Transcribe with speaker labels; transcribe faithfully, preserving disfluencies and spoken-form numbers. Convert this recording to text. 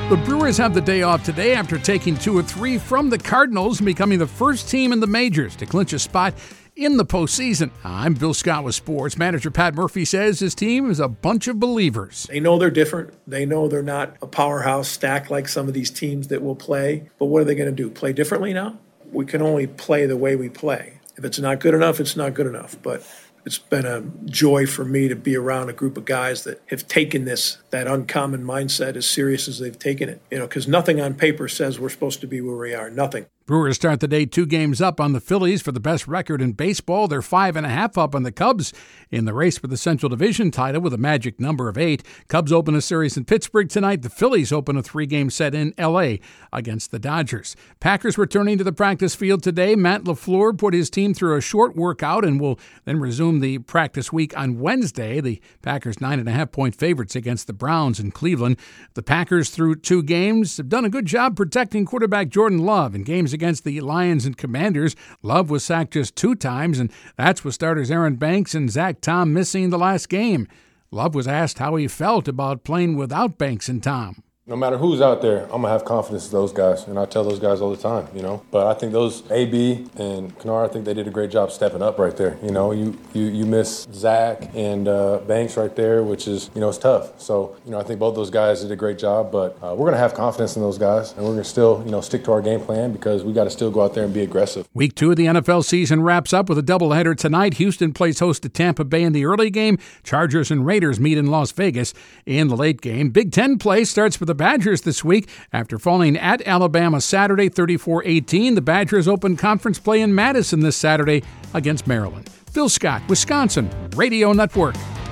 Speaker 1: The Brewers have the day off today after taking two or three from the Cardinals and becoming the first team in the majors to clinch a spot in the postseason. I'm Bill Scott with Sports. Manager Pat Murphy says his team is a bunch of believers.
Speaker 2: They know they're different. They know they're not a powerhouse stack like some of these teams that will play. But what are they going to do? Play differently now? We can only play the way we play. If it's not good enough, it's not good enough. But it's been a joy for me to be around a group of guys that have taken this, that uncommon mindset, as serious as they've taken it. You know, because nothing on paper says we're supposed to be where we are. Nothing.
Speaker 1: Brewers start the day two games up on the Phillies for the best record in baseball. They're five and a half up on the Cubs in the race for the Central Division title with a magic number of eight. Cubs open a series in Pittsburgh tonight. The Phillies open a three-game set in L A against the Dodgers. Packers returning to the practice field today. Matt LaFleur put his team through a short workout and will then resume the practice week on Wednesday. The Packers nine and a half point favorites against the Browns in Cleveland. The Packers through two games have done a good job protecting quarterback Jordan Love in games against the Lions and Commanders. Love was sacked just two times, and that's with starters Aaron Banks and Zach Tom missing the last game. Love was asked how he felt about playing without Banks and Tom.
Speaker 3: No matter who's out there, I'm going to have confidence in those guys, and I tell those guys all the time, you know. But I think those A B and Kennard, I think they did a great job stepping up right there. You know, you you, you miss Zach and uh, Banks right there, which is, you know, it's tough. So, you know, I think both those guys did a great job, but uh, we're going to have confidence in those guys, and we're going to still, you know, stick to our game plan because we got to still go out there and be aggressive.
Speaker 1: Week two of the N F L season wraps up with a doubleheader tonight. Houston plays host to Tampa Bay in the early game. Chargers and Raiders meet in Las Vegas in the late game. Big Ten play starts for the Badgers this week. After falling at Alabama Saturday thirty-four eighteen, the Badgers open conference play in Madison this Saturday against Maryland. Bill Scott, Wisconsin Radio Network.